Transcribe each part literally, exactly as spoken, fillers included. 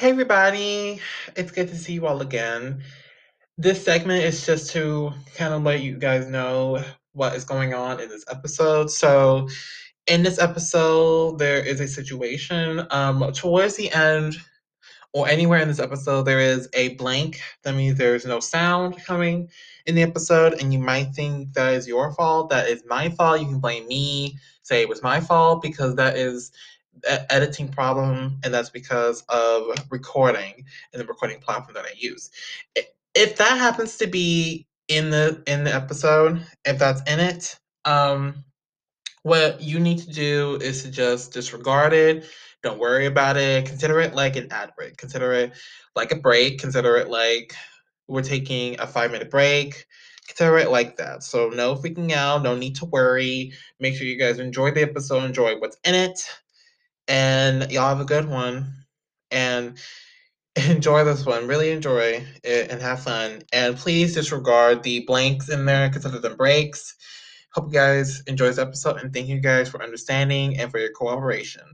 Hey everybody, it's good to see you all again. This segment is just to kind of let you guys know what is going on in this episode. So, in this episode, there is a situation. Um, towards the end, or anywhere in this episode, there is a blank. That means there's no sound coming in the episode, and you might think that is your fault. That is my fault. You can blame me, say it was my fault, because that is an editing problem, and that's because of recording and the recording platform that I use. I- If that happens to be in the in the episode, if that's in it, um, what you need to do is to just disregard it. Don't worry about it. Consider it like an ad break. Consider it like a break. Consider it like we're taking a five minute break. Consider it like that. So, no freaking out. No need to worry. Make sure you guys enjoy the episode, enjoy what's in it, and y'all have a good one. And enjoy this one. Really enjoy it and have fun. And please disregard the blanks in there, consider them breaks. Hope you guys enjoy this episode and thank you guys for understanding and for your cooperation.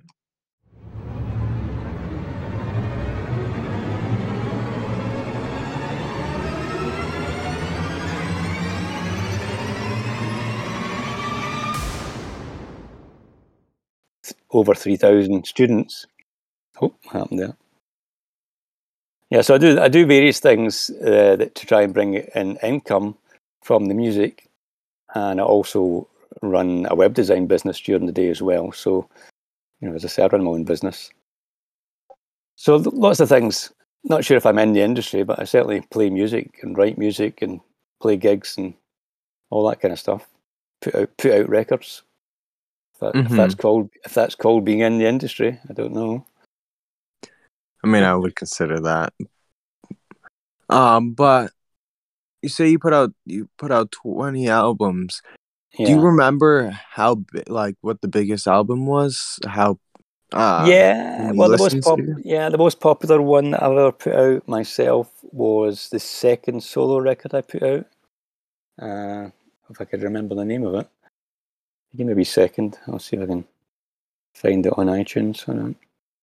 Over three thousand students. Oh, what happened there? Yeah, so I do I do various things uh, that, to try and bring in income from the music, and I also run a web design business during the day as well. So, you know, as I say, I run my own business. So lots of things. Not sure if I'm in the industry, but I certainly play music and write music and play gigs and all that kind of stuff. Put out put out records. If, that, Mhm. if that's called if that's called being in the industry, I don't know. I mean, I would consider that. Um, but you say you put out you put out twenty albums. Yeah. Do you remember how bi- like what the biggest album was? How? Uh, yeah, who you well, the most listened pop, to? yeah, the most popular one that I've ever put out myself was the second solo record I put out. Uh, if I could remember the name of it, give me a wee second. I'll see if I can find it on iTunes. Hold on.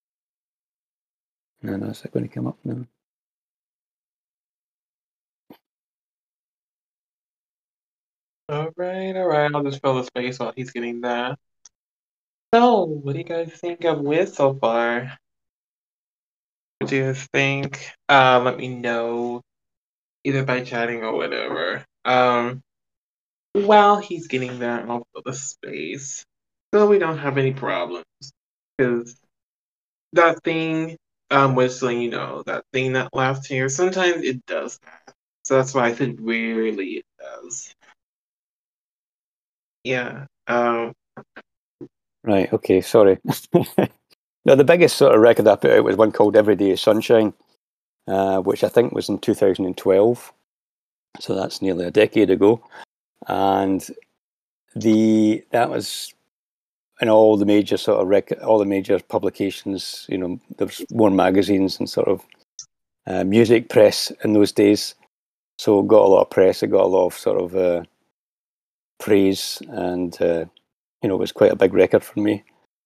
No, no, is it going to come up now? Alright, alright, I'll just fill the space while he's getting that. So, what do you guys think of Wiz so far? What do you guys think? Uh, let me know either by chatting or whatever. Um, while he's getting that, I'll fill the space so we don't have any problems. Because that thing, um, was letting you know, that thing that lasts here, sometimes it does that. So that's why I said rarely it does. Yeah. Um, Right. Okay. Sorry. No, the biggest sort of record I put out was one called "Every Day Is Sunshine," uh, which I think was in two thousand twelve. So that's nearly a decade ago, and the that was in all the major sort of rec- all the major publications. You know, there's more magazines and sort of uh, music press in those days. So it got a lot of press. It got a lot of sort of uh, praise, and uh, you know, it was quite a big record for me.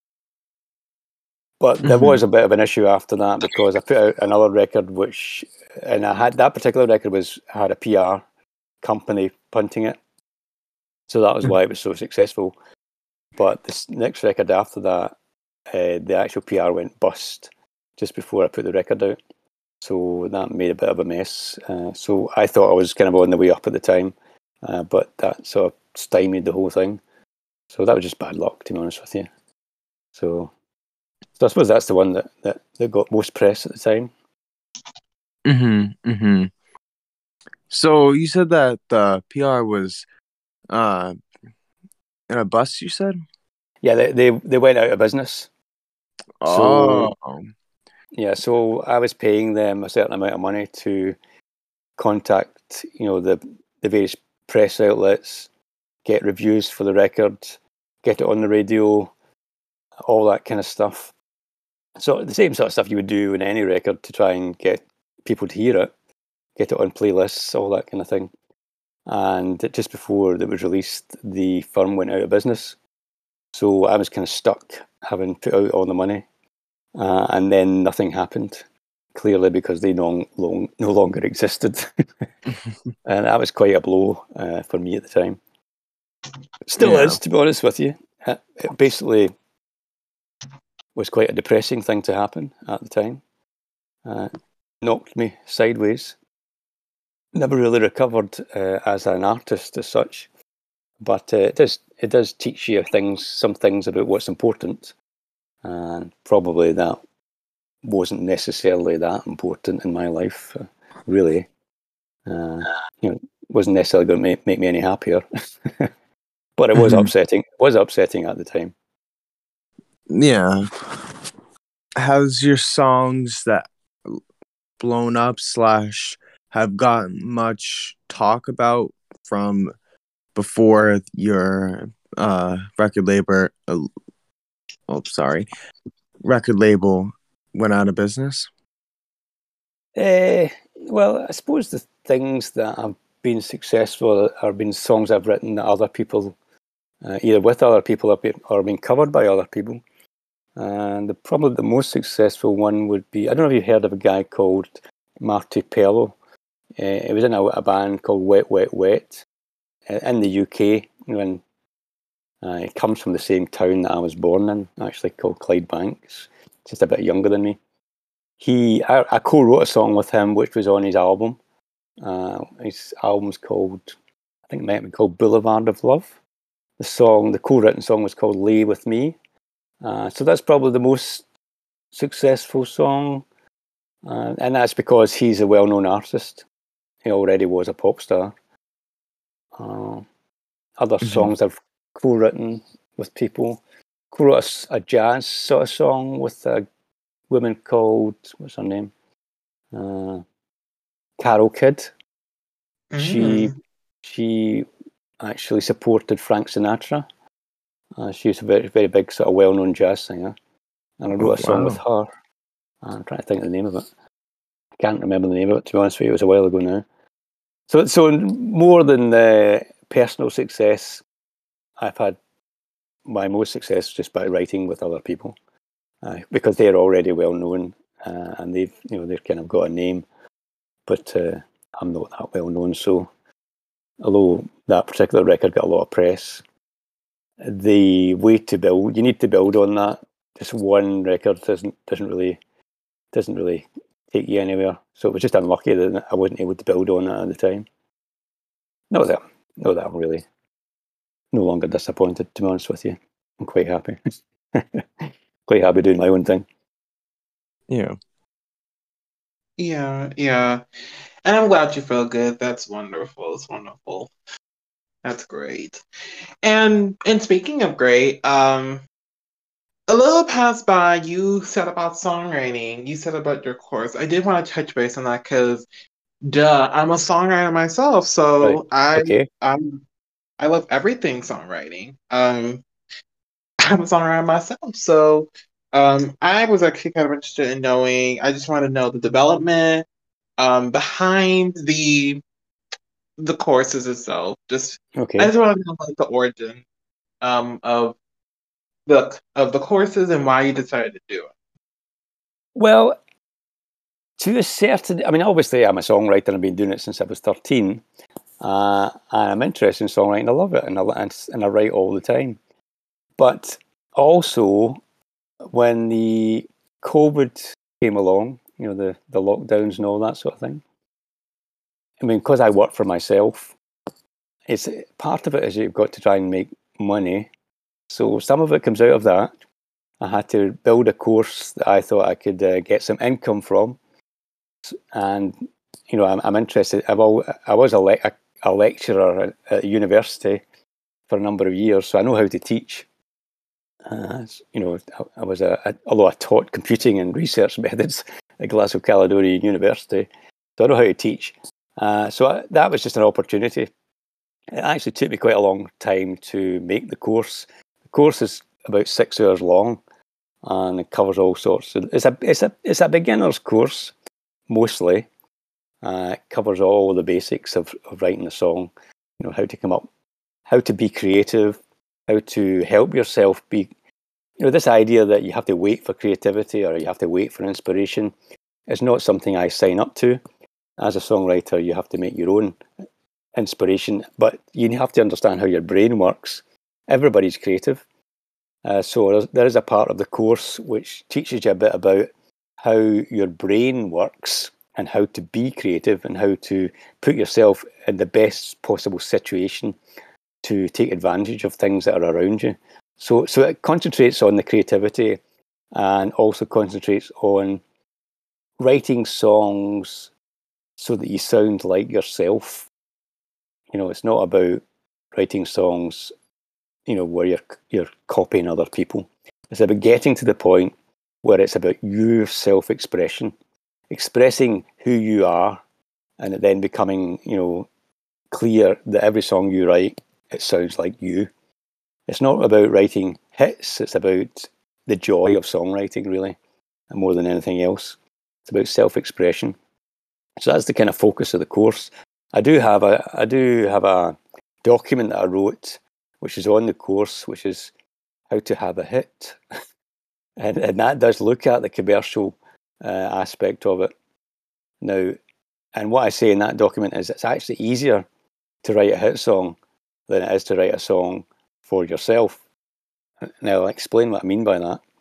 But there Mhm. was a bit of an issue after that because I put out another record, which, and I had that particular record was had a P R company punting it, so that was why it was so successful. But this next record after that, uh, the actual P R went bust just before I put the record out, so that made a bit of a mess. Uh, so I thought I was kind of on the way up at the time, uh, but that sort of stymied the whole thing. So that was just bad luck, to be honest with you. So. So I suppose that's the one that, that, that got most press at the time. Mm-hmm. Mm-hmm. So you said that the P R was uh in a bus. You said. Yeah, they they, they went out of business. Oh. So yeah, so I was paying them a certain amount of money to contact, you know, the the various press outlets, get reviews for the record, get it on the radio, all that kind of stuff. So the same sort of stuff you would do in any record to try and get people to hear it, get it on playlists, all that kind of thing. And just before it was released, the firm went out of business. So I was kind of stuck having put out all the money. Uh, and then nothing happened clearly because they no, long, no longer existed. And that was quite a blow uh, for me at the time. Still Yeah. is, to be honest with you. It basically was quite a depressing thing to happen at the time. Uh, knocked me sideways. Never really recovered uh, as an artist as such, but uh, it does it does teach you things, some things about what's important, and probably that wasn't necessarily that important in my life, uh, really. Uh, you know, wasn't necessarily going to make, make me any happier, but it was Mhm. upsetting. It was upsetting at the time. Yeah. Has your songs that blown up slash have gotten much talk about from before your uh record label uh, oh sorry record label went out of business? Uh, well, I suppose the things that have been successful are been songs I've written that other people, uh, either with other people or been, or been covered by other people. And the, probably the most successful one would be, I don't know if you've heard of a guy called Marty Pello. Uh, he was in a, a band called Wet, Wet, Wet uh, in the U K. When uh, he comes from the same town that I was born in, actually, called Clydebanks, just a bit younger than me. He, I, I co-wrote a song with him, which was on his album. Uh, his album's called, I think it might have been called Boulevard of Love. The song, the co-written song was called Lay With Me. Uh, so that's probably the most successful song. Uh, and that's because he's a well-known artist. He already was a pop star. Uh, other Mhm. songs I've co-written with people. Co-wrote a, a jazz sort of song with a woman called, what's her name? Uh, Carol Kidd. She Mm. she actually supported Frank Sinatra. Uh, she's a very very big sort of well-known jazz singer, and I wrote Oh, a song with wow. her. I'm trying to think of the name of it. I can't remember the name of it, to be honest with you. It was a while ago now. So so more than the personal success, I've had my most success just by writing with other people, uh, because they're already well known, uh, and they've you know they've kind of got a name, but uh, I'm not that well known. So although that particular record got a lot of press, the way to build, you need to build on that. Just one record doesn't doesn't really doesn't really take you anywhere. So it was just unlucky that I wasn't able to build on it at the time. Not that not that I'm really no longer disappointed, to be honest with you. I'm quite happy. Quite happy doing my own thing. Yeah. Yeah, yeah. And I'm glad you feel good. That's wonderful. It's wonderful. That's great. And and speaking of great, um, a little past by, you said about songwriting. You said about your course. I did want to touch base on that because, duh, I'm a songwriter myself, Right. so I Okay. I'm I love everything songwriting. Um, I'm a songwriter myself, so um, I was actually kind of interested in knowing. I just want to know the development um behind the the courses itself. Just I Okay. just want to know like the origin um of the of the courses and why you decided to do it. Well, to a certain, I mean, obviously, I'm a songwriter. I've been doing it since I was thirteen. Uh, and I'm interested in songwriting. I love it, and I and, and I write all the time. But also, when the COVID came along, you know, the the lockdowns and all that sort of thing. I mean, because I work for myself, it's part of it is you've got to try and make money. So some of it comes out of that. I had to build a course that I thought I could uh, get some income from, and you know, I'm, I'm interested. I've all, I was a, le- a, a lecturer at, at university for a number of years, so I know how to teach. Uh, you know, I, I was a, a although I taught computing and research methods at Glasgow Caledonian University, so I know how to teach. Uh, so I, that was just an opportunity. It actually took me quite a long time to make the course. The course is about six hours long, and it covers all sorts. Of, it's a it's a it's a beginner's course mostly. Uh, it covers all the basics of, of writing a song. You know, how to come up, how to be creative, how to help yourself be. You know, this idea that you have to wait for creativity or you have to wait for inspiration. It's not something I sign up to. As a songwriter, you have to make your own inspiration, but you have to understand how your brain works. Everybody's creative. Uh, so there is a part of the course which teaches you a bit about how your brain works and how to be creative and how to put yourself in the best possible situation to take advantage of things that are around you. So, so it concentrates on the creativity and also concentrates on writing songs so that you sound like yourself. You know, it's not about writing songs, you know, where you're you're copying other people. It's about getting to the point where it's about your self-expression, expressing who you are, and it then becoming, you know, clear that every song you write, it sounds like you. It's not about writing hits, it's about the joy of songwriting, really, and more than anything else. It's about self-expression. So that's the kind of focus of the course. I do have a I do have a document that I wrote, which is on the course, which is how to have a hit. and, and that does look at the commercial uh, aspect of it. Now, and what I say in that document is it's actually easier to write a hit song than it is to write a song for yourself. Now, I'll explain what I mean by that.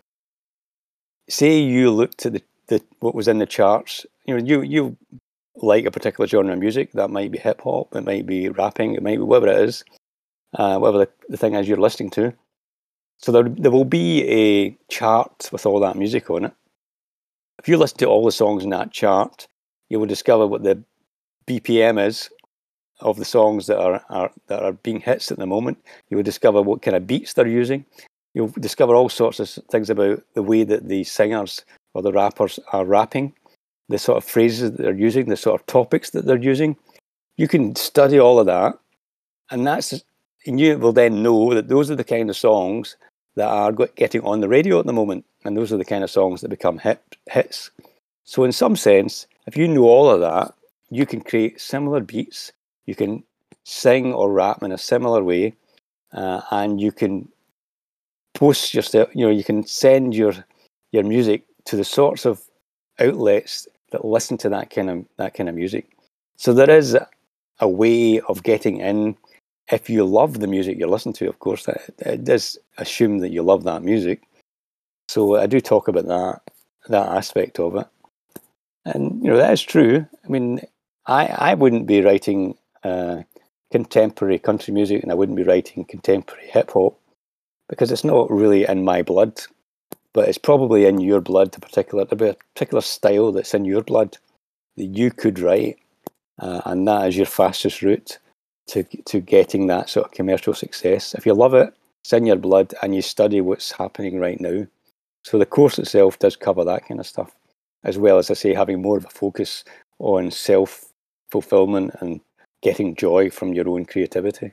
Say you looked at the, the what was in the charts. You know, you you like a particular genre of music. That might be hip hop, it might be rapping, it might be whatever it is, uh, whatever the, the thing is you're listening to. So there there will be a chart with all that music on it. If you listen to all the songs in that chart, you will discover what the B P M is of the songs that are, are that are being hits at the moment. You will discover what kind of beats they're using. You'll discover all sorts of things about the way that the singers or the rappers are rapping, the sort of phrases that they're using, the sort of topics that they're using. You can study all of that, and that's and you will then know that those are the kind of songs that are getting on the radio at the moment, and those are the kind of songs that become hit, hits. So in some sense, if you know all of that, you can create similar beats, you can sing or rap in a similar way, uh, and you can post yourself, you know, you can send your your music to the sorts of outlets that listen to that kind of that kind of music. So there is a way of getting in. If you love the music you listen to, of course, that it does assume that you love that music. So I do talk about that that aspect of it, and you know that is true. I mean, I I wouldn't be writing uh, contemporary country music, and I wouldn't be writing contemporary hip hop because it's not really in my blood. But it's probably in your blood. A particular, there'll be a particular style that's in your blood that you could write, uh, and that is your fastest route to to getting that sort of commercial success. If you love it, it's in your blood, and you study what's happening right now. So the course itself does cover that kind of stuff, as well as I say, having more of a focus on self-fulfillment and getting joy from your own creativity.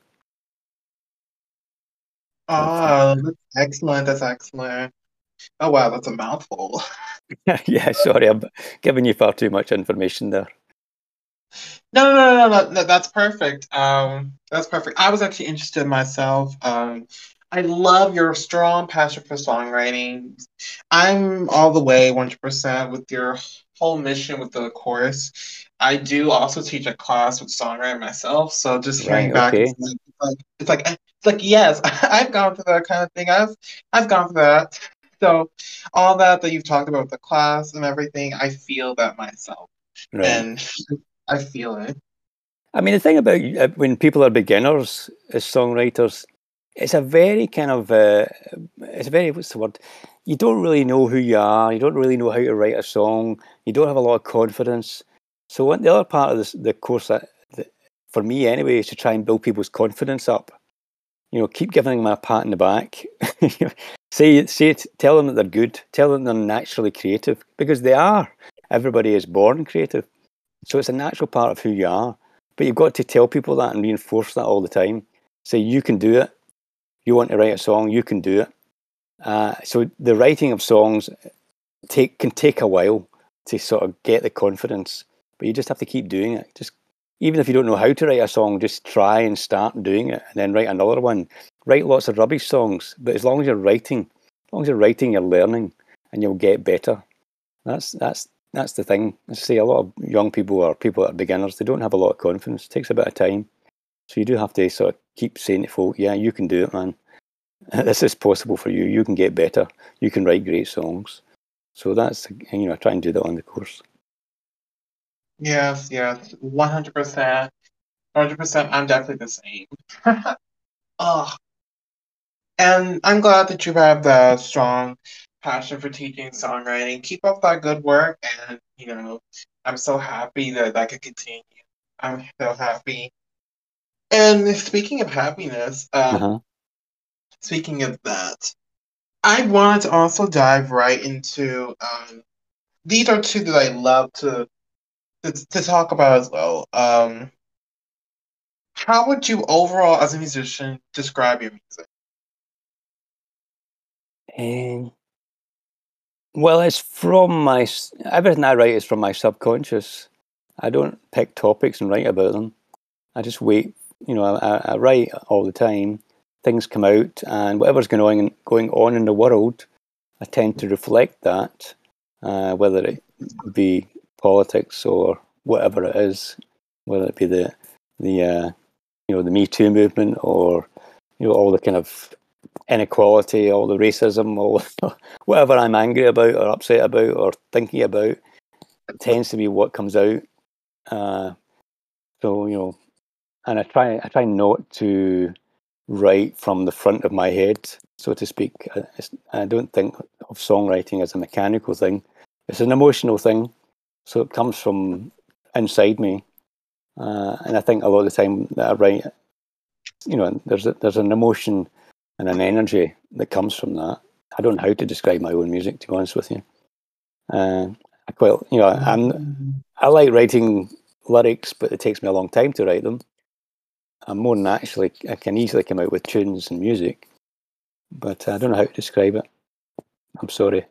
Oh, that's excellent. That's excellent. Oh, wow, that's a mouthful. Yeah, sorry, I'm giving you far too much information there. No, no, no, no, no, no, that's perfect. Um, that's perfect. I was actually interested myself. Um, I love your strong passion for songwriting. I'm all the way one hundred percent with your whole mission with the course. I do also teach a class with songwriting myself, so just hearing Right, back, okay. it's like, it's like, it's like, it's like, yes, I've gone through that kind of thing. I've, I've gone through that. So all that that you've talked about with the class and everything, I feel that myself, Right. and I feel it. I mean, the thing about uh, when people are beginners as songwriters, it's a very kind of, uh, it's a very, what's the word? You don't really know who you are. You don't really know how to write a song. You don't have a lot of confidence. So what the other part of this, the course, that, that, for me anyway, is to try and build people's confidence up. You know, keep giving them a pat in the back. say, say, it, tell them that they're good. Tell them they're naturally creative, because they are. Everybody is born creative. So it's a natural part of who you are. But you've got to tell people that and reinforce that all the time. Say, you can do it. You want to write a song, you can do it. Uh, so the writing of songs take can take a while to sort of get the confidence, but you just have to keep doing it. Just even if you don't know how to write a song, just try and start doing it, and then write another one. Write lots of rubbish songs, but as long as you're writing, as long as you're writing, you're learning, and you'll get better. That's that's that's the thing. I see a lot of young people or people that are beginners, they don't have a lot of confidence. It takes a bit of time. So you do have to sort of keep saying to folk, yeah, you can do it, man. This is possible for you. You can get better. You can write great songs. So that's, you know, I try and do that on the course. Yes, yes, one hundred percent. one hundred percent, I'm definitely the same. Oh, and I'm glad that you have the strong passion for teaching songwriting. Keep up that good work, and you know, I'm so happy that that could continue. I'm so happy. And speaking of happiness, um, Uh-huh. speaking of that, I wanted to also dive right into um, these are two that I love to to, to talk about as well. Um, how would you overall, as a musician, describe your music? Um, well, it's from my, s- everything I write is from my subconscious. I don't pick topics and write about them. I just wait, you know, I, I write all the time. Things come out, and whatever's going on, going on in the world, I tend to reflect that, uh, whether it be politics or whatever it is, whether it be the, the uh, you know, the Me Too movement, or you know, all the kind of inequality, all the racism, all whatever I'm angry about or upset about or thinking about, tends to be what comes out. Uh, so you know, and I try I try not to write from the front of my head, so to speak. I, I don't think of songwriting as a mechanical thing. It's an emotional thing, so it comes from inside me. Uh, and I think a lot of the time that I write, you know, there's a, there's an emotion and an energy that comes from that. I don't know how to describe my own music, to be honest with you. Uh, I quite, you know, I'm I like writing lyrics, but it takes me a long time to write them. I'm more naturally, I can easily come out with tunes and music, but I don't know how to describe it. I'm sorry.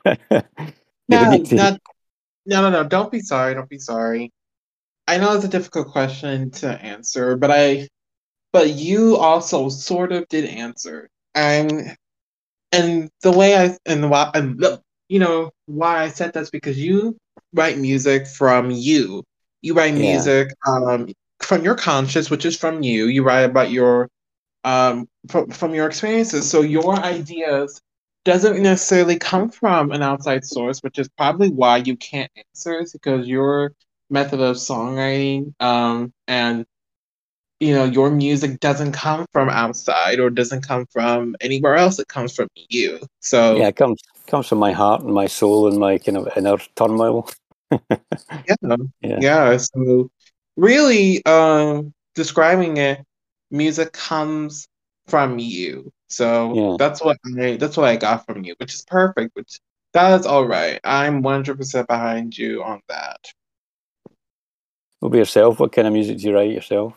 Do we No, need to? no, no, no, no. Don't be sorry. Don't be sorry. I know it's a difficult question to answer, but I, but you also sort of did answer. And and the way I and why and you know why I said that's because you write music from you. You write Yeah, music um from your conscious, which is from you. You write about your um from from your experiences. So your ideas doesn't necessarily come from an outside source, which is probably why you can't answer, is because your method of songwriting um and you know your music doesn't come from outside or doesn't come from anywhere else. It comes from you. yeah. So It comes comes from my heart and my soul and my kind of inner turmoil. yeah, Yeah, yeah. So really, um, describing it, music comes from you. So yeah. that's what I that's what I got from you, which is perfect. Which that is all right. I'm one hundred percent behind you on that. What about yourself? What kind of music do you write yourself?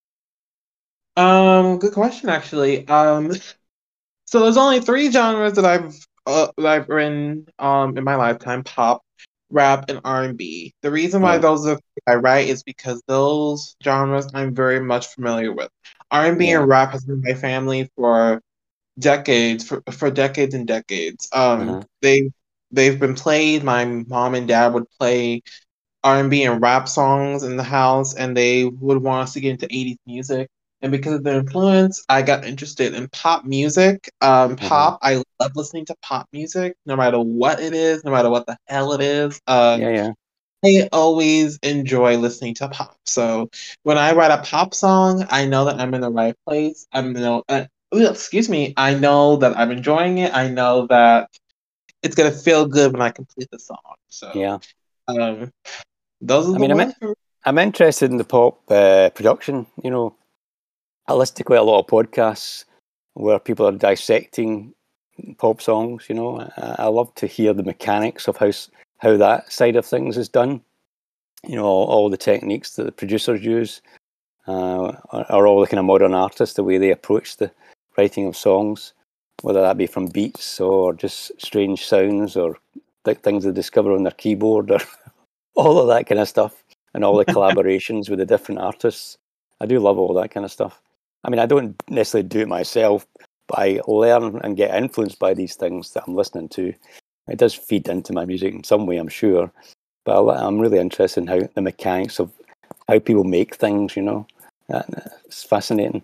Um, good question actually. Um, so there's only three genres that I've uh, that I've written um in my lifetime: pop, rap, and R and B. The reason why Right. those are I write is because those genres I'm very much familiar with. R and B and Yeah. B and rap has been my family for decades, for for decades and decades. Um, Uh-huh. they they've been played. My mom and dad would play R and B and and rap songs in the house, and they would want us to get into eighties music. And because of their influence, I got interested in pop music. Um, Uh-huh. pop, I love listening to pop music, no matter what it is, no matter what the hell it is. Um, Yeah, yeah. I always enjoy listening to pop. So when I write a pop song, I know that I'm in the right place. I'm know, uh, ooh, excuse me. I know that I'm enjoying it. I know that it's gonna feel good when I complete the song. So Yeah. um, those are I the mean, I'm ones. For I'm interested in the pop uh, production. You know, I listen to quite a lot of podcasts where people are dissecting pop songs. You know, I, I love to hear the mechanics of how s- how that side of things is done. You know, all, all the techniques that the producers use, uh, or, or all the kind of modern artists, the way they approach the writing of songs, whether that be from beats or just strange sounds or th- things they discover on their keyboard or all of that kind of stuff, and all the collaborations with the different artists. I do love all that kind of stuff. I mean, I don't necessarily do it myself, but I learn and get influenced by these things that I'm listening to. It does feed into my music in some way, I'm sure. but I, I'm really interested in how the mechanics of how people make things. You know, uh, it's fascinating.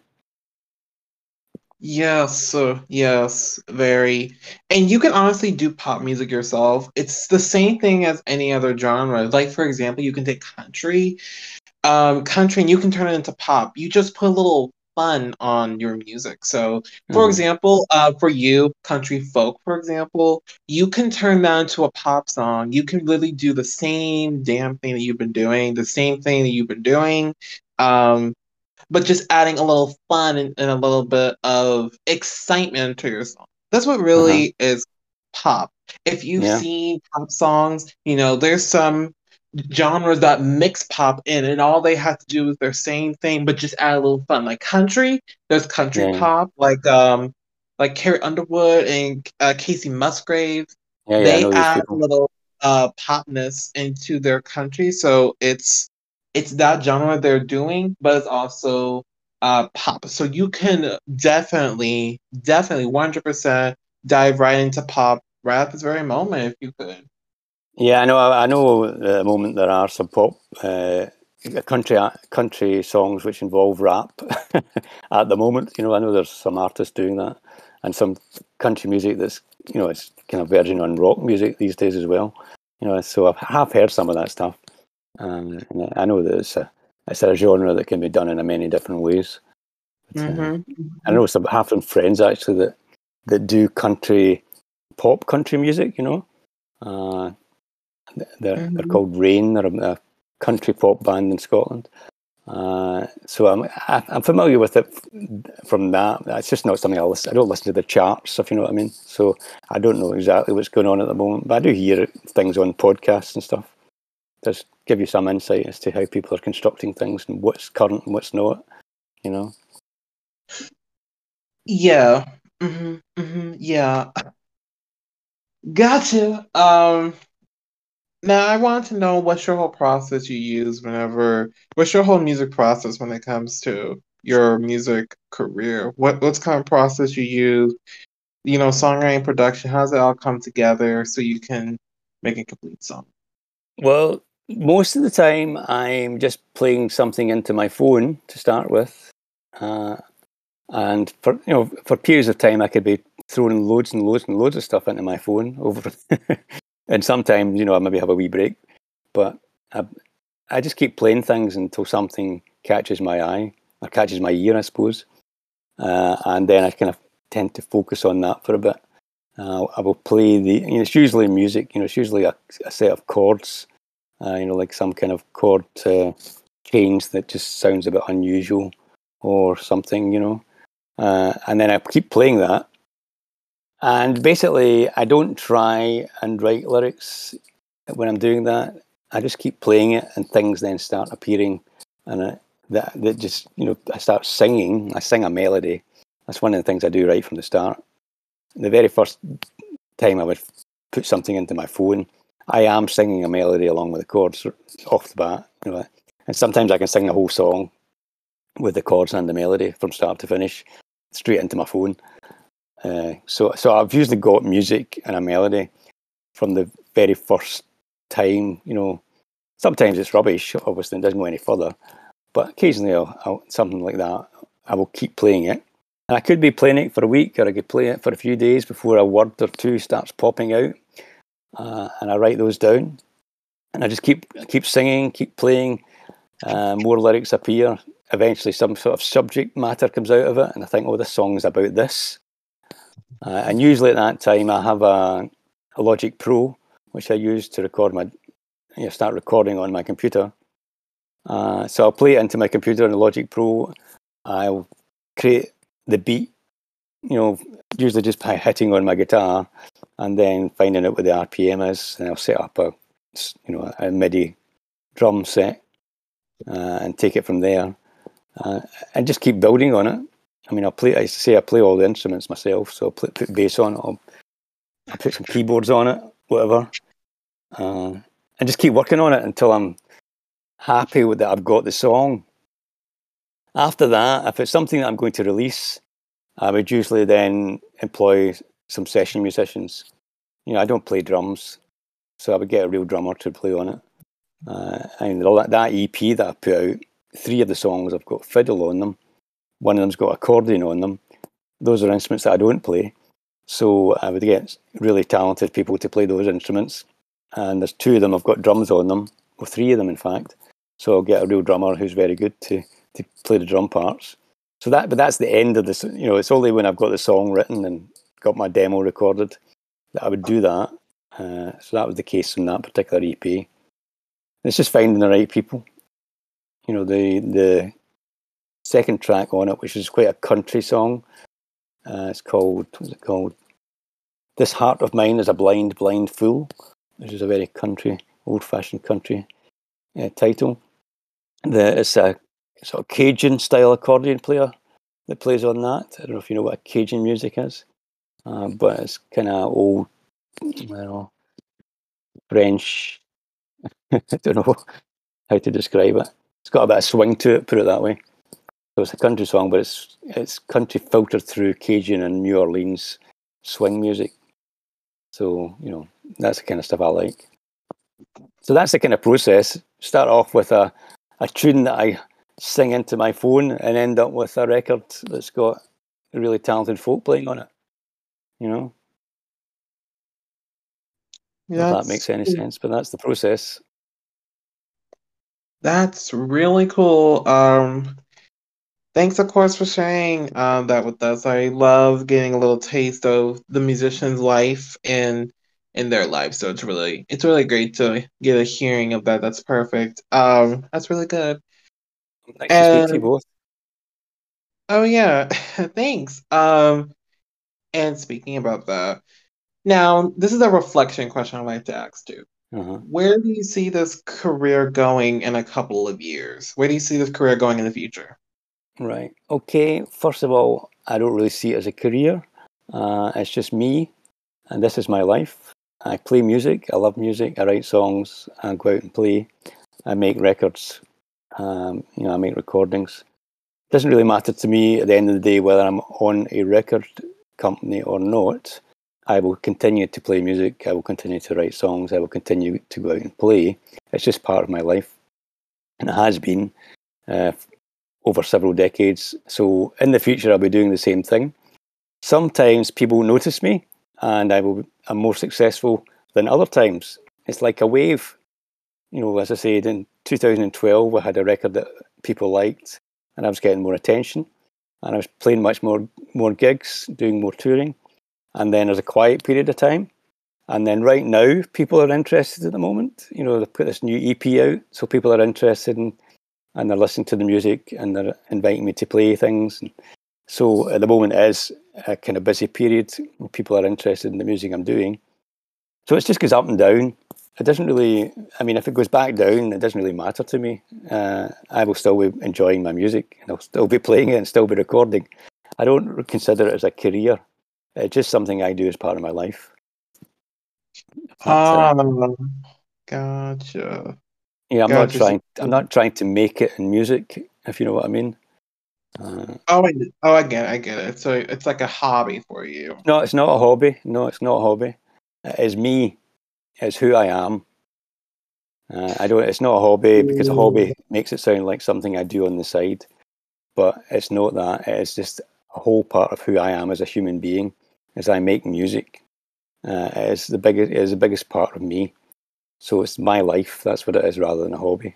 Yes, uh, yes, very. And you can honestly do pop music yourself. It's the same thing as any other genre. Like, for example, you can take country, um, country, and you can turn it into pop. You just put a little fun on your music. So, for Mm-hmm. example, uh, for you, country folk, for example, you can turn that into a pop song. You can really do the same damn thing that you've been doing, the same thing that you've been doing. Um, but just adding a little fun and, and a little bit of excitement to your song. That's what Uh-huh. really is pop. If you've Yeah, seen pop songs, you know, there's some genres that mix pop in, and all they have to do is their same thing, but just add a little fun. Like country, there's country yeah, pop, like um, like Carrie Underwood and uh, Casey Musgraves. yeah, yeah. I They know those add a people. little uh popness into their country, so it's it's that genre they're doing, but it's also uh pop. So you can definitely, definitely one hundred percent dive right into pop right at this very moment if you could. Yeah, I know. I, I know. At the moment, there are some pop, uh, country, country songs which involve rap. At the moment, you know, I know there's some artists doing that, and some country music that's, you know, it's kind of verging on rock music these days as well. You know, so I have heard some of that stuff, um, and I know that it's a it's a genre that can be done in a many different ways. But, uh, I Mm-hmm. know some have some friends actually that that do country pop country music. You know. Uh, They're, they're Mm-hmm. called Rain. They're a, a country pop band in Scotland. Uh, so I'm I, I'm familiar with it from that. It's just not something I listen. I don't listen to the charts, if you know what I mean. So I don't know exactly what's going on at the moment, but I do hear things on podcasts and stuff. Just give you some insight as to how people are constructing things and what's current and what's not. You know. Yeah. Mm-hmm. Mm-hmm. Yeah. Gotcha. Um, now I want to know what's your whole process you use whenever, what's your whole music process when it comes to your music career? What what's kind of process you use? You know, songwriting, production, how does it all come together so you can make a complete song? Well, most of the time I'm just playing something into my phone to start with. Uh, And for you know, for periods of time, I could be throwing loads and loads and loads of stuff into my phone over, and sometimes you know I maybe have a wee break, but I, I just keep playing things until something catches my eye or catches my ear, I suppose, uh, and then I kind of tend to focus on that for a bit. Uh, I will play the. You know, it's usually music. You know, it's usually a, a set of chords. Uh, you know, like some kind of chord uh, change that just sounds a bit unusual or something. You know. Uh, and then I keep playing that. And basically, I don't try and write lyrics when I'm doing that. I just keep playing it, and things then start appearing. And I, that, that just, you know, I start singing. I sing a melody. That's one of the things I do right from the start. The very first time I would put something into my phone, I am singing a melody along with the chords off the bat. You know, and sometimes I can sing the whole song with the chords and the melody from start to finish, straight into my phone. Uh, so, so I've usually got music and a melody from the very first time. You know, sometimes it's rubbish. Obviously, it doesn't go any further. But occasionally, I'll, I'll, something like that, I will keep playing it. And I could be playing it for a week, or I could play it for a few days before a word or two starts popping out, uh, and I write those down. And I just keep keep singing, keep playing. Uh, more lyrics appear. Eventually, some sort of subject matter comes out of it, and I think, oh, this song's about this. Uh, and usually at that time, I have a, a Logic Pro, which I use to record my, you know, start recording on my computer. Uh, so I'll play it into my computer in the Logic Pro. I'll create the beat, you know, usually just by hitting on my guitar and then finding out what the R P M is. And I'll set up a, you know, a MIDI drum set uh, and take it from there uh, and just keep building on it. I mean, I'll play, I say I play all the instruments myself, so I'll put, put bass on it, I'll, I'll put some keyboards on it, whatever, uh, and just keep working on it until I'm happy with that I've got the song. After that, if it's something that I'm going to release, I would usually then employ some session musicians. You know, I don't play drums, so I would get a real drummer to play on it. Uh, and all that, that E P that I put out, three of the songs have got fiddle on them. One of them's got accordion on them. Those are instruments that I don't play. So I would get really talented people to play those instruments. And there's two of them have got drums on them, or three of them, in fact. So I'll get a real drummer who's very good to, to play the drum parts. So that, but that's the end of this. You know, it's only when I've got the song written and got my demo recorded that I would do that. Uh, so that was the case in that particular E P. It's just finding the right people. You know, the the second track on it, which is quite a country song. Uh, it's called, what's it called? This Heart of Mine is a Blind, Blind Fool, which is a very country, old-fashioned country uh, title. The, it's a sort of Cajun-style accordion player that plays on that. I don't know if you know what Cajun music is, uh, but it's kind of old, I don't know, French. I don't know how to describe it. It's got a bit of swing to it, put it that way. So it's a country song, but it's it's country filtered through Cajun and New Orleans swing music. So, you know, that's the kind of stuff I like. So that's the kind of process. Start off with a, a tune that I sing into my phone and end up with a record that's got really talented folk playing on it. You know? If that makes any sense, but that's the process. That's really cool. Um, thanks, of course, for sharing um, that with us. I love getting a little taste of the musician's life and in their life. So it's really, it's really great to get a hearing of that. That's perfect. Um, that's really good. Nice to speak to you And both. oh yeah, thanks. Um, and speaking about that, now this is a reflection question I'd like to ask too. Uh-huh. Where do you see this career going in a couple of years? Where do you see this career going in the future? Right. Okay. First of all, I don't really see it as a career. Uh, it's just me, and this is my life. I play music. I love music. I write songs. I go out and play. I make records. Um, you know, I make recordings. It doesn't really matter to me at the end of the day whether I'm on a record company or not. I will continue to play music. I will continue to write songs. I will continue to go out and play. It's just part of my life, and it has been uh, over several decades. So in the future, I'll be doing the same thing. Sometimes people notice me, and I will. I'm more successful than other times. It's like a wave. You know, as I said, in two thousand twelve, I had a record that people liked, and I was getting more attention, and I was playing much more more gigs, doing more touring. And then there's a quiet period of time. And then right now, people are interested at the moment. You know, they've put this new E P out, so people are interested in, and they're listening to the music, and they're inviting me to play things. And so at the moment it is a kind of busy period where people are interested in the music I'm doing. So it just goes up and down. It doesn't really, I mean, if it goes back down, it doesn't really matter to me. Uh, I will still be enjoying my music, and I'll still be playing it and still be recording. I don't consider it as a career. It's just something I do as part of my life. But, uh, Um, gotcha. yeah, I'm not Gotcha. trying. I'm not trying to make it in music, if you know what I mean. Uh, Oh, I, oh, I get it. I get it. So it's like a hobby for you. no, it's not a hobby. No, it's not a hobby. It is me. It's who I am. Uh, I don't. It's not a hobby because a hobby makes it sound like something I do on the side, but it's not that. It's just a whole part of who I am as a human being. As I make music, uh, it's the biggest. It's the biggest part of me. So it's my life. That's what it is, rather than a hobby.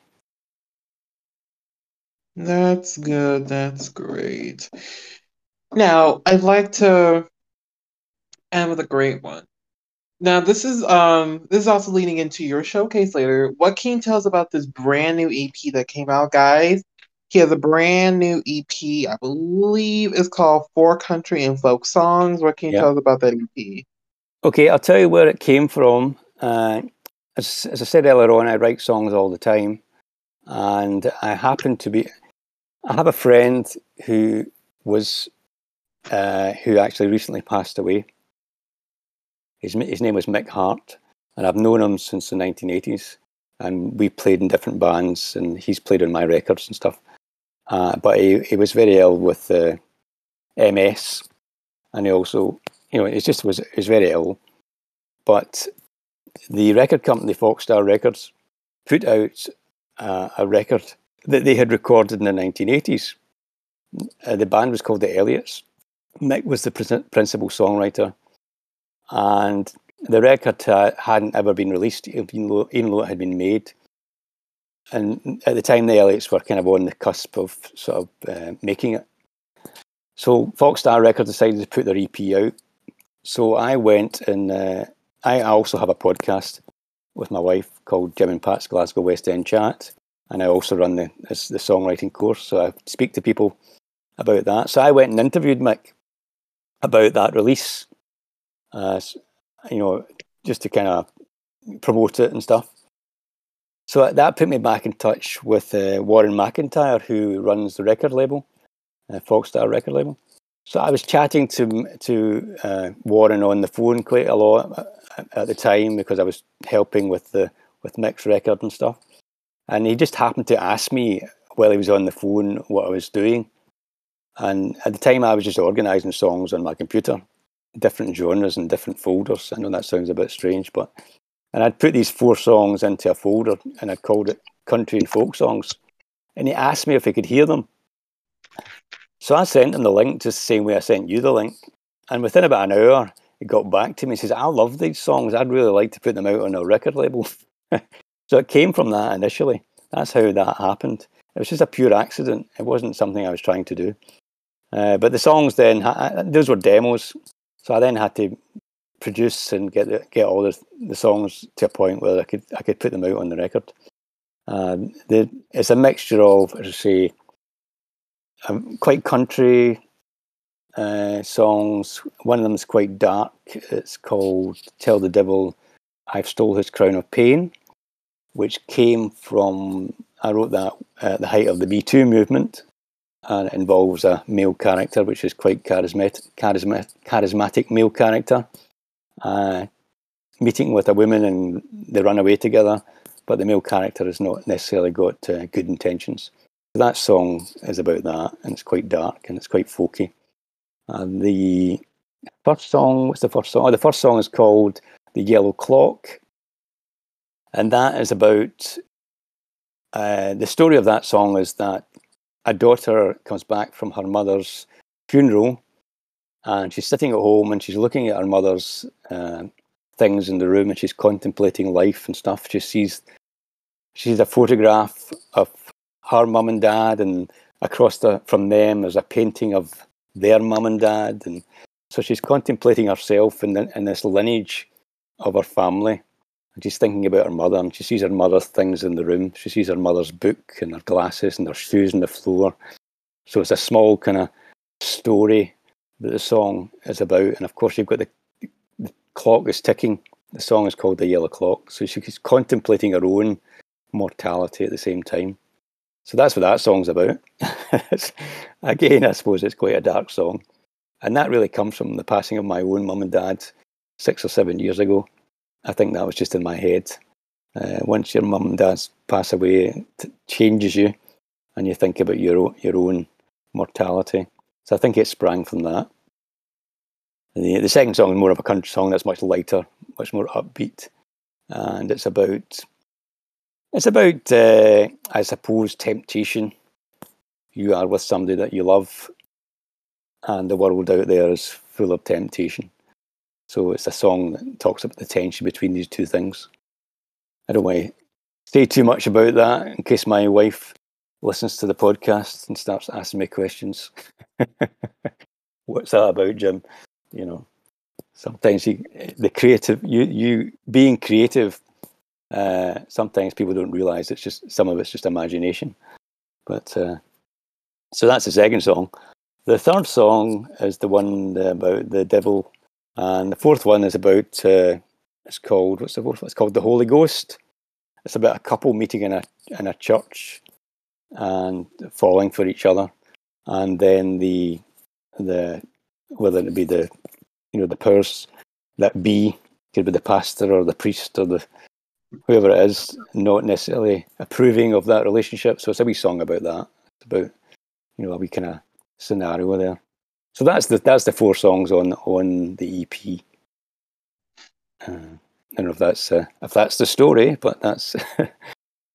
That's good. That's great. Now, I'd like to end with a great one. Now, this is um this is also leading into your showcase later. What can you tell us about this brand new E P that came out, guys? He has a brand new E P, I believe it's called Four Country and Folk Songs. What can you Yeah. tell us about that E P? Okay, I'll tell you where it came from. Uh, as, as I said earlier on, I write songs all the time, and I happen to be. I have a friend who was uh, who actually recently passed away. His his name was Mick Hart, and I've known him since the nineteen eighties. And we played in different bands, and he's played on my records and stuff. Uh, but he, he was very ill with uh, M S, and he also, you know, it just was he was very ill. But the record company, Foxstar Records, put out uh, a record that they had recorded in the nineteen eighties. Uh, the band was called the Elliots. Mick was the pr- principal songwriter, and the record uh, hadn't ever been released, even though, even though it had been made. And at the time, the Elliots were kind of on the cusp of sort of uh, making it. So Foxstar Records decided to put their E P out. So I went and uh, I also have a podcast with my wife called Jim and Pat's Glasgow West End Chat, and I also run the the songwriting course. So I speak to people about that. So I went and interviewed Mick about that release, uh, you know, just to kind of promote it and stuff. So that put me back in touch with uh, Warren McIntyre, who runs the record label, uh, Foxstar record label. So I was chatting to to uh, Warren on the phone quite a lot at the time because I was helping with the with Mick's record and stuff. And he just happened to ask me while he was on the phone what I was doing. And at the time, I was just organising songs on my computer, different genres and different folders. I know that sounds a bit strange, but and I'd put these four songs into a folder, and I'd called it Country and Folk Songs. And he asked me if he could hear them. So I sent him the link just the same way I sent you the link. And within about an hour, he got back to me and says, I love these songs. I'd really like to put them out on a record label. So it came from that initially. That's how that happened. It was just a pure accident. It wasn't something I was trying to do. Uh, but the songs then, those were demos. So I then had to produce and get the, get all the, the songs to a point where I could I could put them out on the record. Um, the, it's a mixture of, as I say, um, quite country uh, songs. One of them is quite dark. It's called Tell the Devil I've Stole His Crown of Pain, which came from, I wrote that at the height of the Me Too movement, and it involves a male character, which is quite charismatic, charismatic, charismatic male character, uh, meeting with a woman and they run away together, but the male character has not necessarily got uh, good intentions. So that song is about that, and it's quite dark and it's quite folky. And the first song, what's the first song? Oh, the first song is called The Yellow Clock, and that is about, uh, the story of that song is that a daughter comes back from her mother's funeral, and she's sitting at home and she's looking at her mother's uh, things in the room, and she's contemplating life and stuff. She sees she sees a photograph of her mum and dad, and across the from them there's a painting of their mum and dad, and so she's contemplating herself in, the, in this lineage of her family. And she's thinking about her mother, and she sees her mother's things in the room. She sees her mother's book and her glasses and her shoes on the floor. So it's a small kind of story that the song is about. And of course, you've got the, the clock is ticking. The song is called The Yellow Clock. So she's contemplating her own mortality at the same time. So that's what that song's about. Again, I suppose it's quite a dark song. And that really comes from the passing of my own mum and dad six or seven years ago. I think that was just in my head. Uh, once your mum and dad pass away, it changes you, and you think about your own, your own mortality. So I think it sprang from that. The, the second song is more of a country song that's much lighter, much more upbeat, and it's about it's about uh, I suppose temptation. You are with somebody that you love, and the world out there is full of temptation. So it's a song that talks about the tension between these two things. I don't want to say too much about that in case my wife listens to the podcast and starts asking me questions. What's that about, Jim? You know, sometimes you, the creative, you you being creative, uh, sometimes people don't realise it's just, some of it's just imagination. But uh, so that's the second song. The third song is the one about the devil. And the fourth one is about, uh, it's called, what's the fourth one? It's called The Holy Ghost. It's about a couple meeting in a in a church and falling for each other. And then the, the whether it be the, you know, the powers that be, could be the pastor or the priest or the whoever it is, not necessarily approving of that relationship. So it's a wee song about that. It's about, you know, a wee kind of scenario there. So that's the that's the four songs on on the E P. Uh, I don't know if that's uh, if that's the story, but that's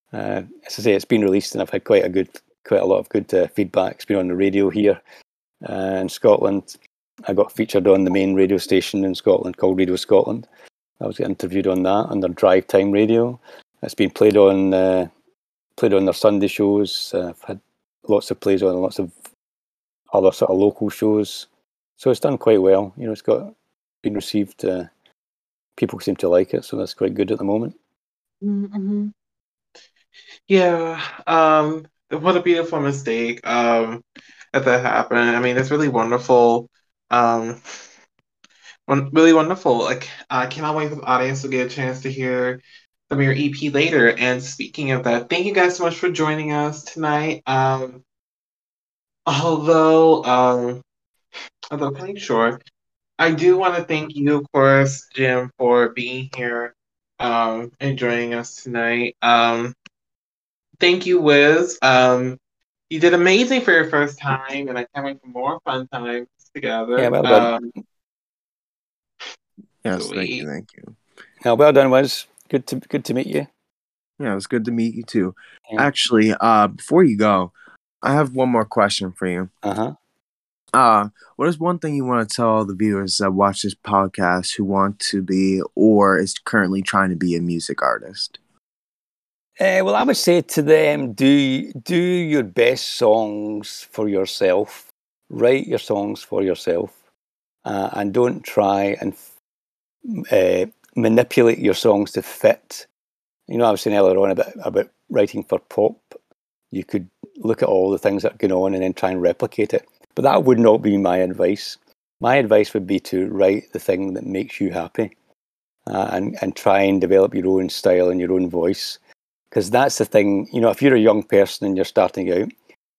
Uh, as I say, it's been released, and I've had quite a good, quite a lot of good uh, feedback. It's been on the radio here uh, in Scotland. I got featured on the main radio station in Scotland called Radio Scotland. I was interviewed on that under Drive Time Radio. It's been played on uh, played on their Sunday shows. Uh, I've had lots of plays on lots of other sort of local shows. So it's done quite well. You know, it's got been received. Uh, people seem to like it, so that's quite good at the moment. Mm-hmm. Yeah. Um. What a beautiful mistake. Um. That that happened. I mean, it's really wonderful. Um. One, really wonderful. Like, I cannot wait for the audience to get a chance to hear some of your E P later. And speaking of that, thank you guys so much for joining us tonight. Um. Although, um, although cutting short, I do want to thank you, of course, Jim, for being here, um, and joining us tonight. Um, thank you, Wiz. Um, you did amazing for your first time, and I can't wait for more fun times together. Yeah, well done. Um, Yes, sweet. thank you, thank you. Yeah, well done, Wiz. Good to good to meet you. Yeah, it was good to meet you too. Yeah. Actually, uh, before you go, I have one more question for you. Uh huh. Uh, what is one thing you want to tell all the viewers that watch this podcast who want to be or is currently trying to be a music artist? Uh, well, I would say to them, do do your best songs for yourself. Write your songs for yourself, uh, and don't try and uh, manipulate your songs to fit. You know, I was saying earlier on about about writing for pop. You could look at all the things that are going on and then try and replicate it. But that would not be my advice. My advice would be to write the thing that makes you happy, uh, and and try and develop your own style and your own voice. Because that's the thing, you know, if you're a young person and you're starting out,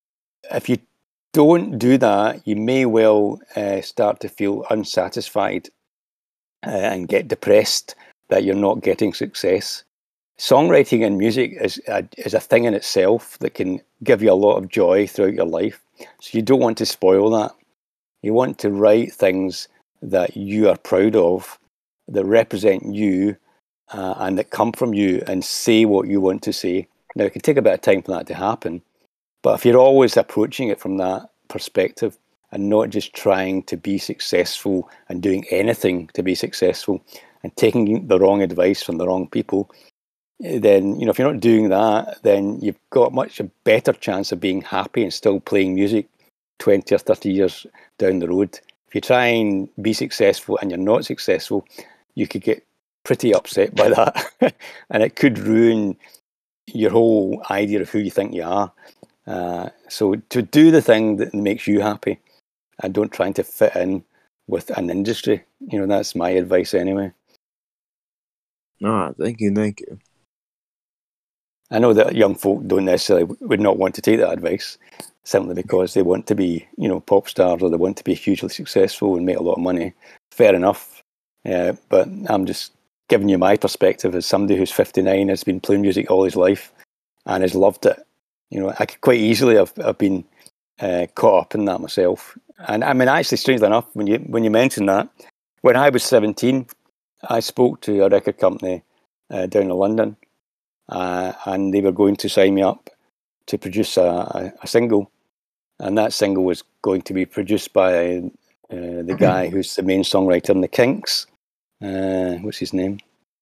if you don't do that, you may well uh, start to feel unsatisfied uh, and get depressed that you're not getting success. Songwriting and music is a, is a thing in itself that can give you a lot of joy throughout your life. So you don't want to spoil that. You want to write things that you are proud of, that represent you, Uh, and that come from you and say what you want to say. Now, it can take a bit of time for that to happen, but if you're always approaching it from that perspective and not just trying to be successful and doing anything to be successful and taking the wrong advice from the wrong people, then, you know, if you're not doing that, then you've got much a better chance of being happy and still playing music twenty or thirty years down the road. If you try and be successful and you're not successful, you could get pretty upset by that, and it could ruin your whole idea of who you think you are. Uh, so to do the thing that makes you happy, and don't try to fit in with an industry. You know, that's my advice anyway. Ah, thank you, thank you. I know that young folk don't necessarily would not want to take that advice, simply because they want to be, you know, pop stars, or they want to be hugely successful and make a lot of money. Fair enough, yeah, but I'm just giving you my perspective as somebody who's fifty-nine, has been playing music all his life and has loved it. You know, I could quite easily have, have been uh, caught up in that myself. And I mean, actually, strangely enough, when you when you mention that, when I was seventeen, I spoke to a record company uh, down in London, uh, and they were going to sign me up to produce a, a, a single, and that single was going to be produced by uh, the guy who's the main songwriter in the Kinks. Uh, what's his name?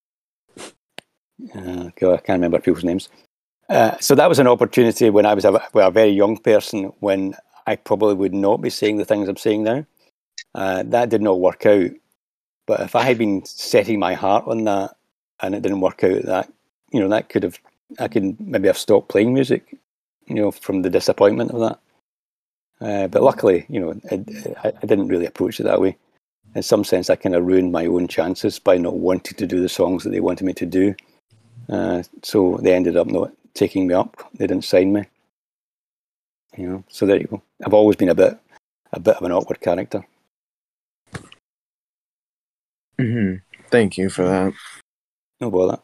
Uh, God, I can't remember people's names. Uh, so that was an opportunity when I was a, well, a very young person, when I probably would not be saying the things I'm saying now. Uh, that did not work out. But if I had been setting my heart on that and it didn't work out, that, you know, that could have, I could maybe have stopped playing music, you know, from the disappointment of that. Uh, but luckily, you know, it, it, I didn't really approach it that way. In some sense, I kind of ruined my own chances by not wanting to do the songs that they wanted me to do. Uh, so they ended up not taking me up. They didn't sign me. You know, so there you go. I've always been a bit, a bit of an awkward character. Mm-hmm. Thank you for that. No bother.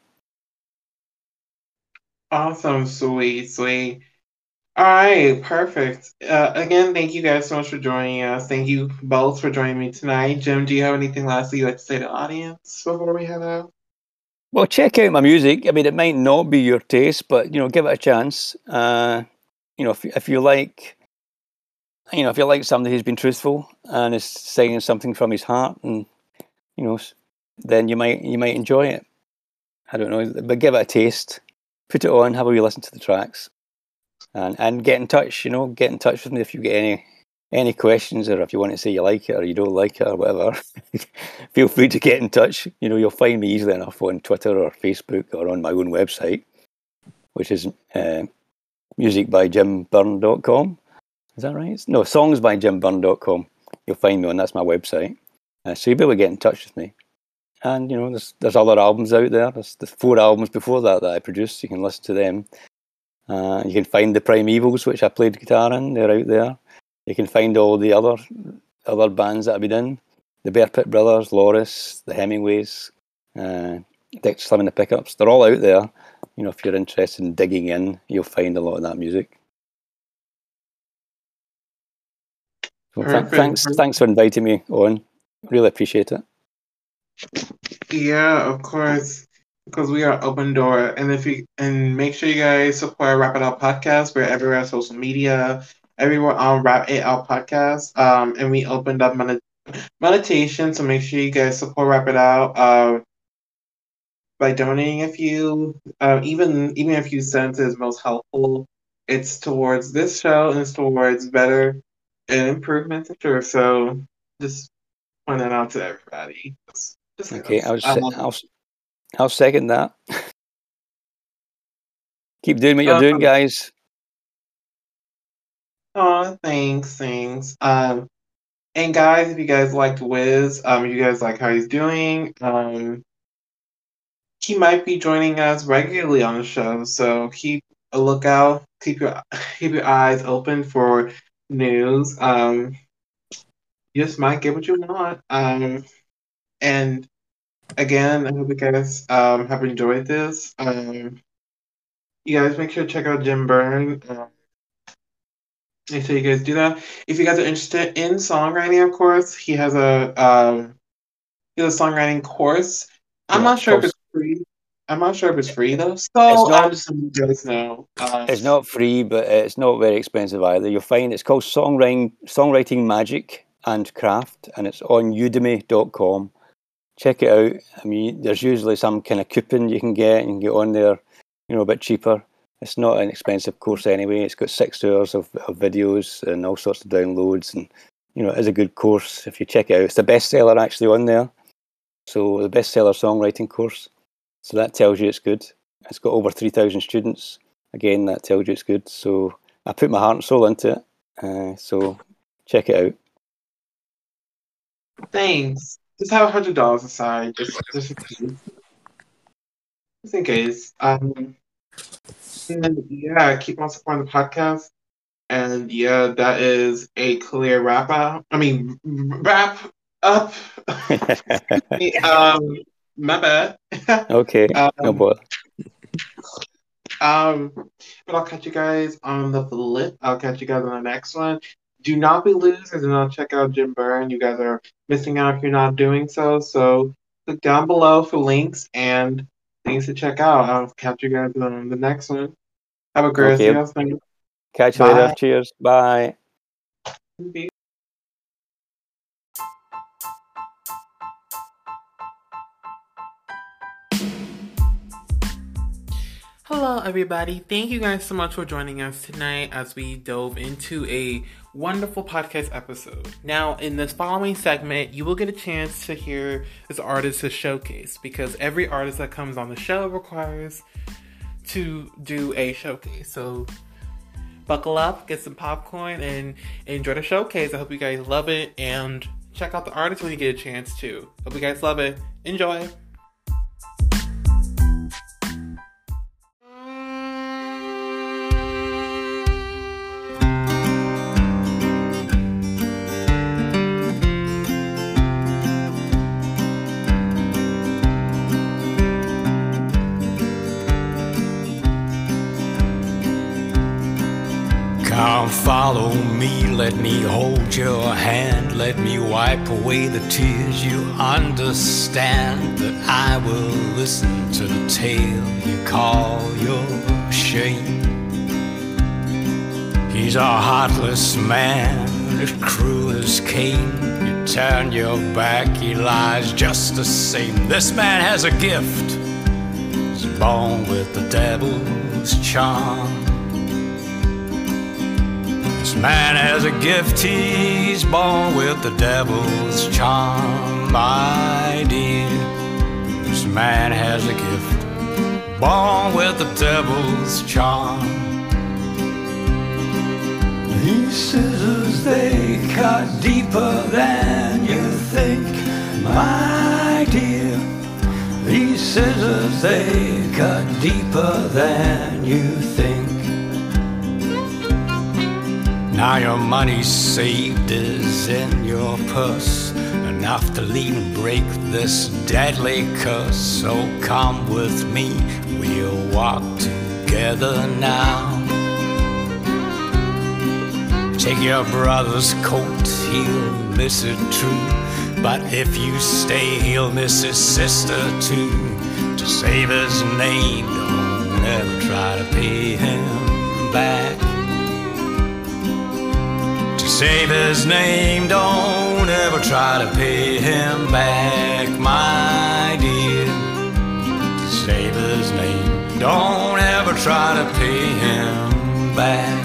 Awesome, sweet, sweet. All right, perfect. Uh, again, thank you guys so much for joining us. Thank you both for joining me tonight. Jim, do you have anything lastly you'd like to say to the audience before we head out? Well, check out my music. I mean, it might not be your taste, but you know, give it a chance. Uh, you know, if if you like, you know, if you like somebody who's been truthful and is saying something from his heart, and you know, then you might you might enjoy it. I don't know, but give it a taste. Put it on, have a wee listen to the tracks, and and get in touch. You know, get in touch with me if you get any any questions, or if you want to say you like it or you don't like it or whatever. Feel free to get in touch. You know, you'll find me easily enough on Twitter or Facebook or on my own website, which is uh, music by jim byrne dot com. Is that right? No, songs by jim byrne dot com. You'll find me on, that's my website. Uh, so you'll be able to get in touch with me. And, you know, there's there's other albums out there. There's, there's four albums before that that I produced. You can listen to them. Uh, you can find the Primevals, which I played guitar in. They're out there. You can find all the other other bands that I've been in. The Bear Pit Brothers, Loris, the Hemingways, uh, Dick Slim and the Pickups. They're all out there. You know, if you're interested in digging in, you'll find a lot of that music. So th- thanks, thanks for inviting me on. Really appreciate it. Yeah, of course, because we are open door, and if you and make sure you guys support Wrap It Out Podcast. We're everywhere on social media, everywhere on Wrap It Out Podcast. Um, and we opened up med- meditation, so make sure you guys support Wrap It Out. Uh, by donating a few, uh, even even if you cents is most helpful. It's towards this show and it's towards better and improvements, I'm sure. So just point that out to everybody. Just, just Okay, I'll, um, I'll I'll second that. Keep doing what you're uh, doing, guys. Oh, thanks, thanks. Um, and guys, if you guys liked Wiz, um, if you guys like how he's doing, um, he might be joining us regularly on the show. So keep a lookout. Keep your keep your eyes open for news. Um, you just might get what you want. Um, and again, I hope you guys um have enjoyed this. Um, you guys make sure to check out Jim Byrne. Um, make sure you guys do that. If you guys are interested in songwriting, of course, he has a um he has a songwriting course. I'm Yeah, not it's sure if called- it's free. I'm not sure if it's free though. So It's not- I'm just letting you guys know. Um, It's not free, but it's not very expensive either. You'll find it's called Songwriting Songwriting Magic and Craft, and it's on udemy dot com. Check it out. I mean, there's usually some kind of coupon you can get and get on there, you know, a bit cheaper. It's not an expensive course anyway. It's got six hours of, of videos and all sorts of downloads, and you know, it is a good course if you check it out. It's the bestseller actually on there. So the bestseller songwriting course. So that tells you it's good. It's got over three thousand students. Again, that tells you it's good. So I put my heart and soul into it. Uh, so check it out. Thanks. Just have a hundred dollars aside, just just in case. Just in case. Um, and yeah, keep on supporting the podcast. And yeah, that is a clear wrap out. I mean, wrap up. um, my bad. Okay, um, no bother. Um, but I'll catch you guys on the flip. I'll catch you guys on the next one. Do not be losers and not check out Jim Byrne. You guys are missing out if you're not doing so. So click down below for links and things to check out. I'll catch you guys on the next one. Have a great Okay. rest of your Catch you Bye. later. Cheers. Bye. night. Hello, everybody. Thank you guys so much for joining us tonight as we dove into a wonderful podcast episode. Now, in this following segment, you will get a chance to hear this artist's showcase because every artist that comes on the show requires to do a showcase. So, buckle up, get some popcorn, and enjoy the showcase. I hope you guys love it and check out the artist when you get a chance to. Hope you guys love it. Enjoy. Come follow me, let me hold your hand, let me wipe away the tears. You understand that I will listen to the tale you call your shame. He's a heartless man, as cruel as Cain. You turn your back, he lies just the same. This man has a gift, he's born with the devil's charm. This man has a gift, he's born with the devil's charm, my dear. This man has a gift, born with the devil's charm. These scissors, they cut deeper than you think, my dear. These scissors, they cut deeper than you think. Now your money saved is in your purse, enough to leave and break this deadly curse. So come with me, we'll walk together now. Take your brother's coat, he'll miss it true, but if you stay, he'll miss his sister too. To save his name, don't ever try to pay him back. Save his name, don't ever try to pay him back, my dear. Save his name, don't ever try to pay him back.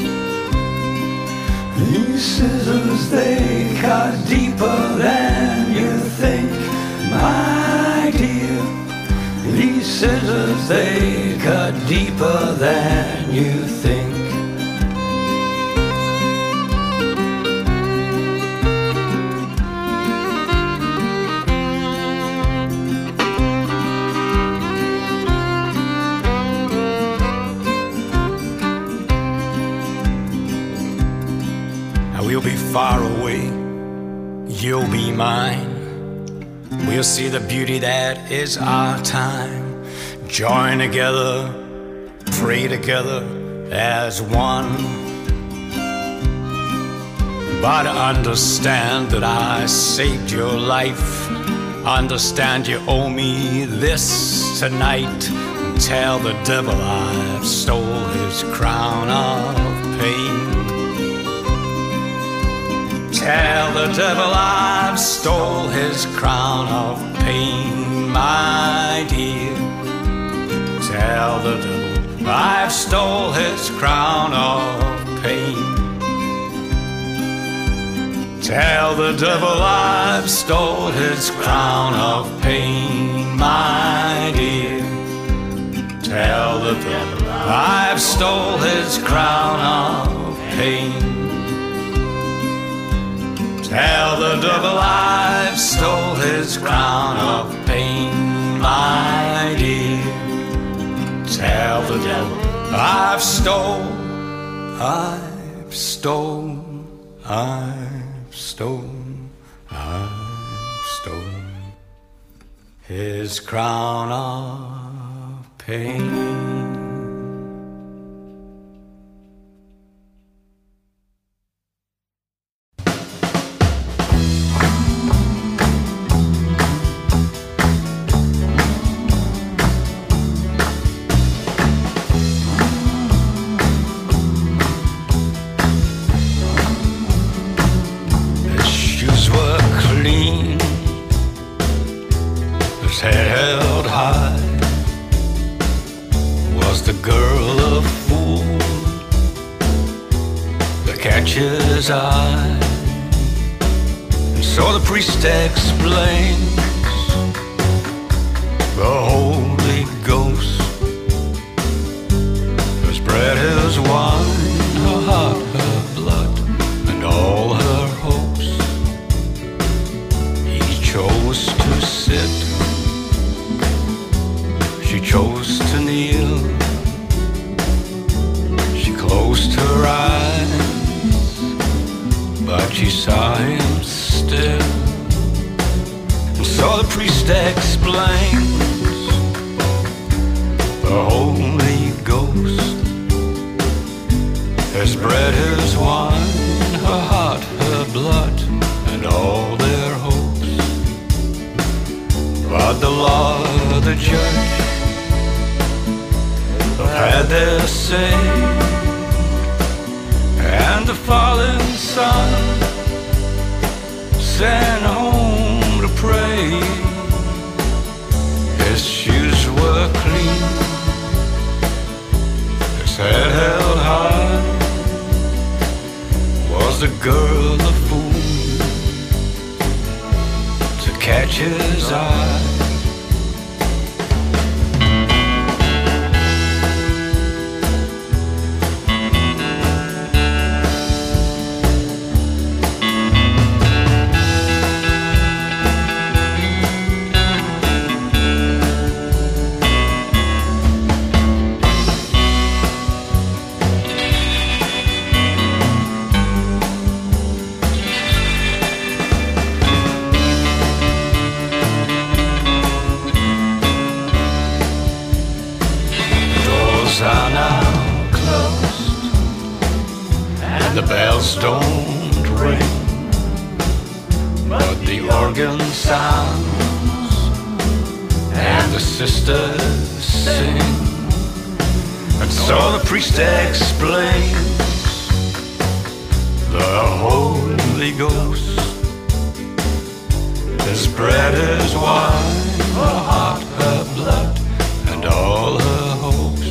These scissors, they cut deeper than you think, my dear. These scissors, they cut deeper than you think. We'll be far away, you'll be mine. We'll see the beauty that is our time. Join together, pray together as one. But understand that I saved your life. Understand you owe me this tonight. Tell the devil I've stole his crown of pain. Tell the devil I've stole his crown of pain, my dear. Tell the devil I've stole his crown of pain. Tell the devil I've stole his crown of pain, my dear. Tell the devil I've stole his crown of pain. Tell the devil I've stole his crown of pain, my dear. Tell the devil I've stole, I've stole, I've stole, I've stole his crown of pain. Head held high, was the girl a fool to catch his eye? And so the priest explains the Holy Ghost has bred his wine, her heart, her blood, and all her hopes. He chose to sit, she chose to kneel. She closed her eyes, but she saw him still. And so the priest explains the Holy Ghost His bread, his wine, her heart, her blood, and all their hopes. But the law, the judge, had their say, and the fallen sun sent home to pray. His shoes were clean, his head held high. Was the girl a fool to catch his eye? The bells don't ring, but the organ sounds, and the sisters sing. And so the priest explains the Holy Ghost. His bread, his wine, her heart, her blood, and all her hopes.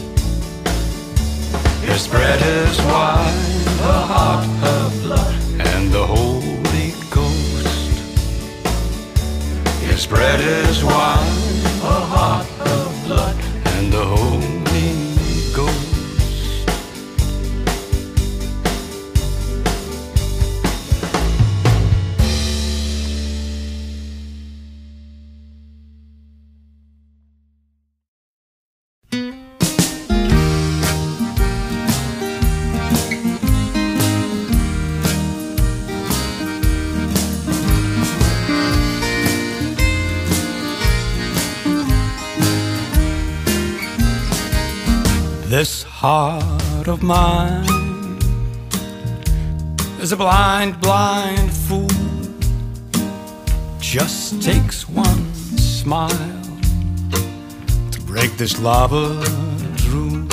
His bread, his wine, her heart, her blood, and the Holy Ghost. His bread, his wine, her heart, her blood, and the Holy Ghost. This heart of mine is a blind, blind fool. Just takes one smile to break this lover's rule,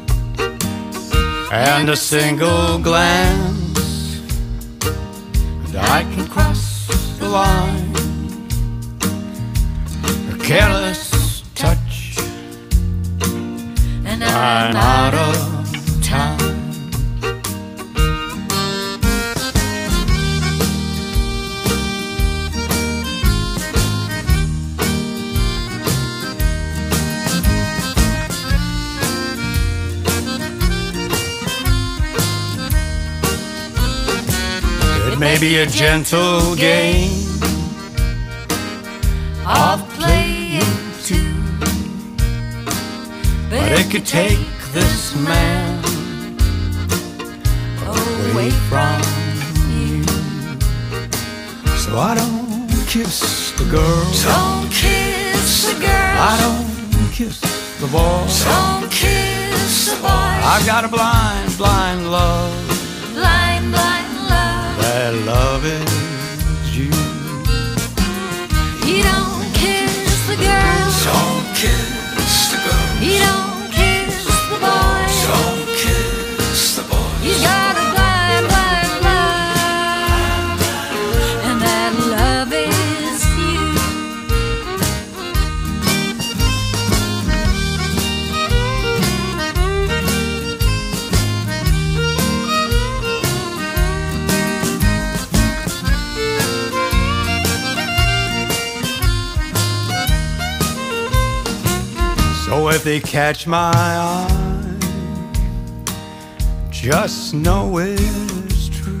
and a single glance, and I can cross the line. A careless touch, and I'm out of time. It may be a gentle game of playing two, but it could take this man away from you. So I don't kiss the girl, Don't kiss the girl, I don't kiss the boy. don't kiss the boy. I've got a blind, blind love. Blind, blind love. That love is you. You don't kiss the girl, Don't kiss the girl. you don't kiss the boy. Don't kiss the boy. You got a blind, blind love, and that love is you. So if they catch my eye, just know it's true.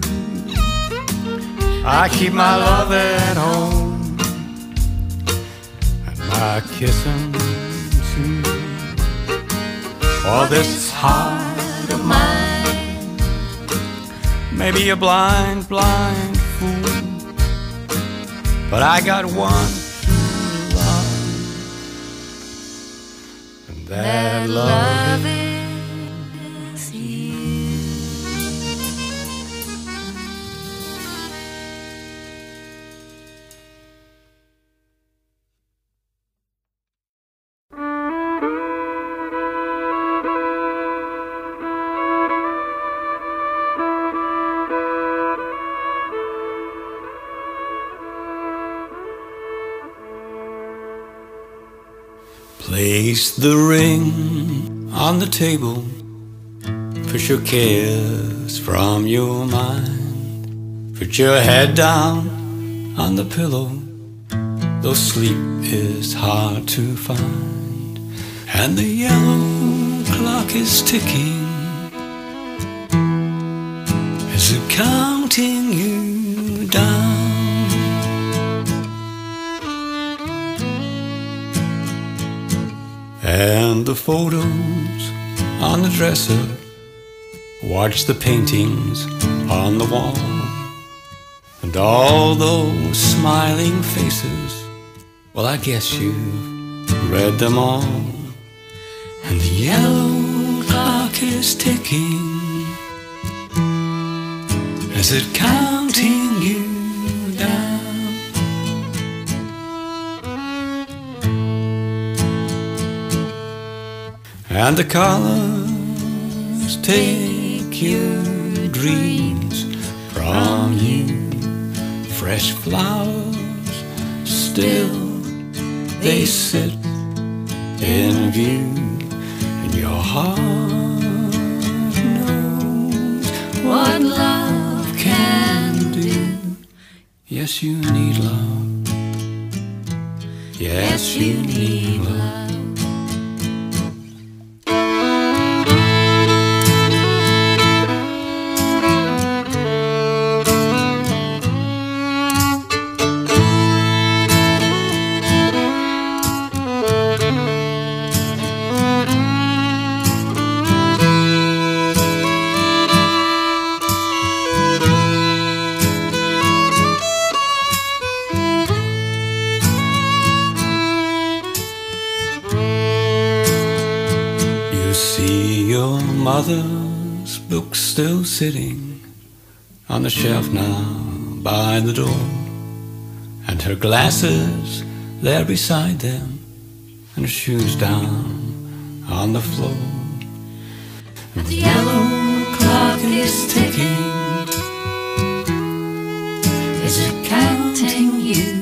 I keep my love at home and my kissing too. For this heart of mine may be a blind, blind fool, but I got one true love, and that That love love is you. Place the ring on the table. Push your cares from your mind. Put your head down on the pillow, though sleep is hard to find. And the yellow clock is ticking. Is it counting you down? And the photos on the dresser, watch the paintings on the wall, and all those smiling faces, well, I guess you've read them all. And the yellow clock is ticking. Is it counting you down? And the colors take your dreams from you. Fresh flowers still they sit in view, and your heart knows what love can do. Yes, you need love. Yes, you need love. See your mother's book still sitting on the shelf now by the door, and her glasses there beside them, and her shoes down on the floor. And the yellow clock is ticking. Is it counting you